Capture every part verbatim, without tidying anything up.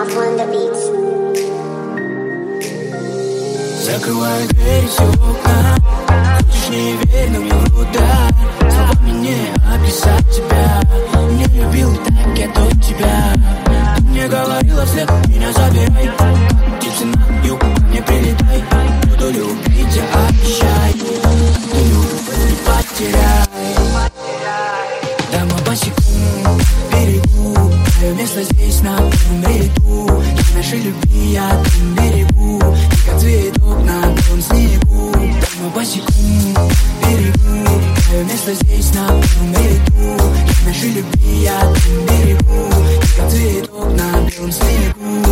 Закрывай двери, все окна. Хочешь, не верь, но мне врут, да. Словами не описать тебя. Не любил так я до тебя. Ты мне говорила вслед, меня забирай. Птицы на юг, не прилетай. Буду любить, я обещай. Ты любовь не потеряй. Дома босиком, берегу. Твое место здесь, на первом ряду. Для нашей любви я там берегу. И как цветок на белом снегу. Дома босиком, берегу. Твое место здесь, на первом ряду. Для нашей любви я там берегу. И как цветок на белом снегу.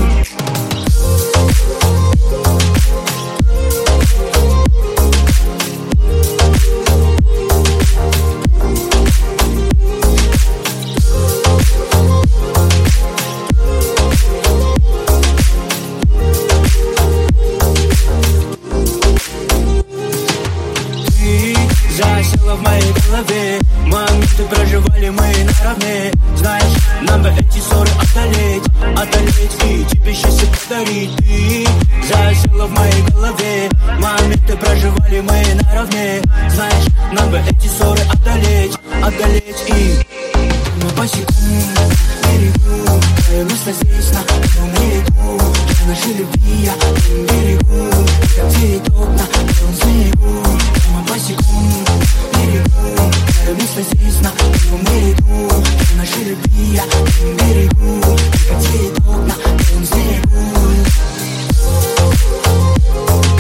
В моей голове моменты проживали мы наравне. Знаешь, нам бы эти ссоры одолеть, одолеть и тебе счастье подарить. Ты засела в моей голове моменты проживали мы наравне. Знаешь, нам бы эти ссоры одолеть, одолеть и мы босиком берегу. Твое место здесь, на белом ряду. Для нашей любви я берегу. Как цветок на белом снегу. Мы босиком берегу. Твое место здесь, на белом ряду. Для нашей любви я берегу. Как цветок на белом снегу.